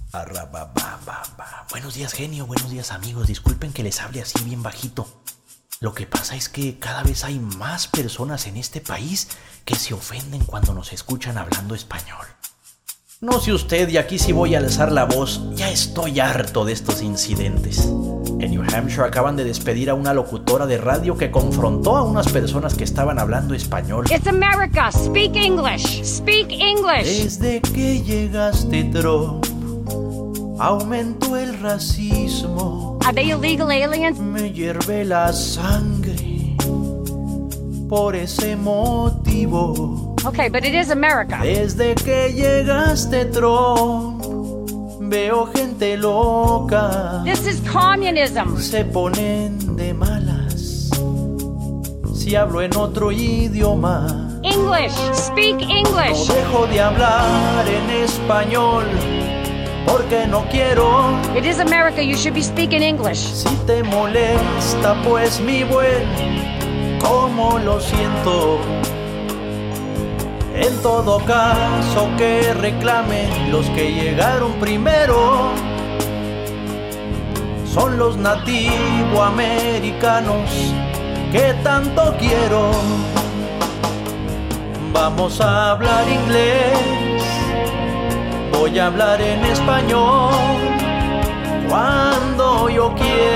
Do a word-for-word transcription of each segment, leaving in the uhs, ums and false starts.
Arrababababa. Buenos días, genio, buenos días, amigos. Disculpen que les hable así bien bajito. Lo que pasa es que cada vez hay más personas en este país que se ofenden cuando nos escuchan hablando español. No sé usted, y aquí sí voy a alzar la voz, ya estoy harto de estos incidentes. En New Hampshire acaban de despedir a una locutora de radio que confrontó a unas personas que estaban hablando español. It's America. Speak English. Speak English. Desde que llegaste, Trump, aumentó el racismo. Are they illegal aliens? Me hierve la sangre por ese motivo. Okay, but it is America. Desde que llegaste, Trump, veo gente loca. This is communism. Se ponen de malas si hablo en otro idioma. English. Speak English. No dejo de hablar en español porque no quiero. It is America. You should be speaking English. Si te molesta, pues mi buen, cómo lo siento. En todo caso que reclamen los que llegaron primero. Son los nativoamericanos que tanto quiero. Vamos a hablar inglés, voy a hablar en español cuando yo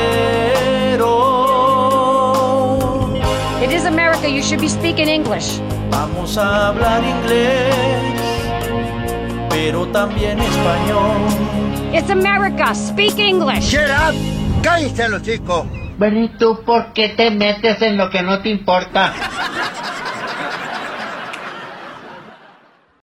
quiero. It is America. You should be speaking English. Vamos a hablar inglés, pero también español. It's America. Speak English. Shut up. Cállate, los chicos. Bueno, ¿y tú por qué te metes en lo que no te importa?